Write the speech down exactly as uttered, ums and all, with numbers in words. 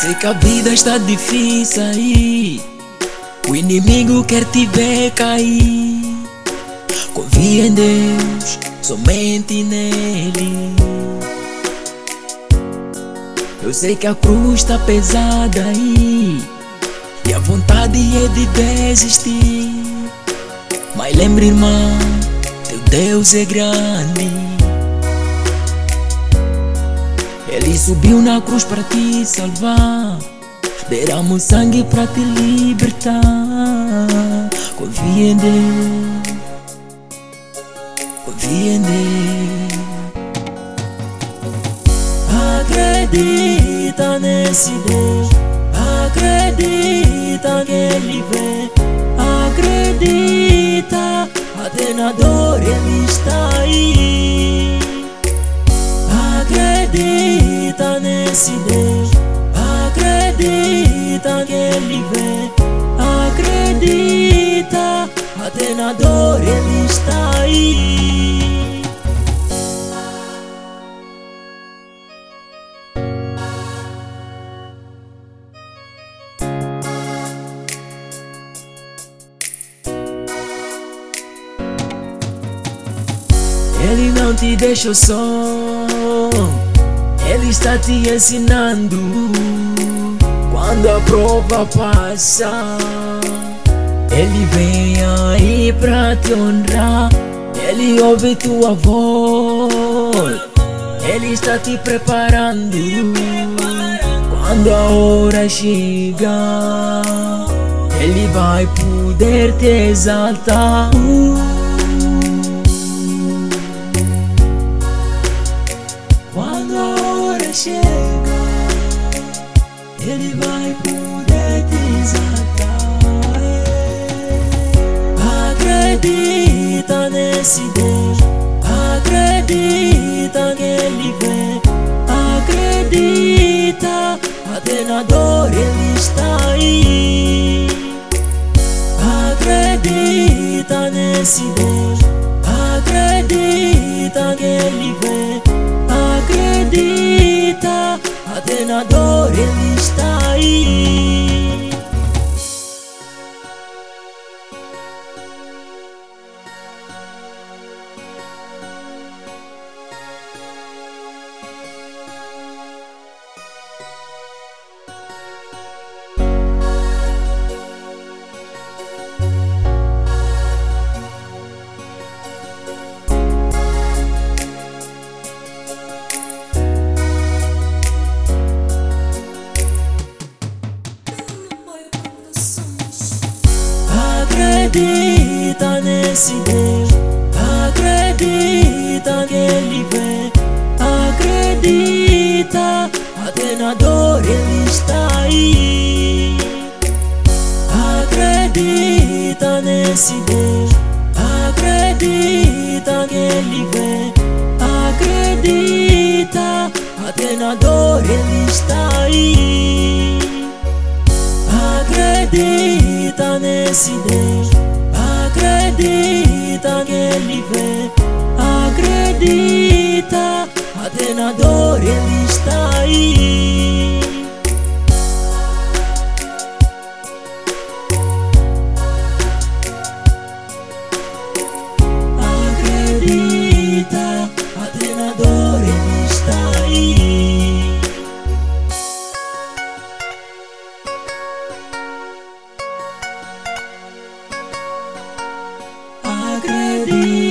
Sei que a vida está difícil aí, o inimigo quer te ver cair. Confia em Deus, somente nele. Eu sei que a cruz está pesada aí, e a vontade é de desistir. Mas lembre, irmão, teu Deus é grande. Ele subiu na cruz para te salvar, derramou sangue para te libertar. Confia em Deus, confia em Deus. Acredita nesse Deus, acredita que Ele vê, acredita, até na dor Ele está aí. Acredita nesse Deus, acredita que Ele vê, acredita, até na dor Ele está aí. Ele não te deixou só, Ele está te ensinando. Quando a prova passa, Ele vem aí pra te honrar. Ele ouve tua voz, Ele está te preparando. Quando a hora chegar, Ele vai poder te exaltar. Quando a hora chega, Ele vai poder te exaltar. Acredita nesse Deus, acredita que Ele vê, acredita, até na dor Ele está aí. Acredita nesse Deus, acredita que Ele vê, acredita, até na dor Ele está aí. Acredita nesse Deus, acredita que Ele vê, acredita, até na dor Ele está aí. Acredita nesse Deus, acredita que Ele vê, acredita, até na dor Ele está aí. Acredita nesse Deus, acredita que Ele vê, acredita, até na dor Ele está aí. Acredita, até na dor Ele está aí. Acredita.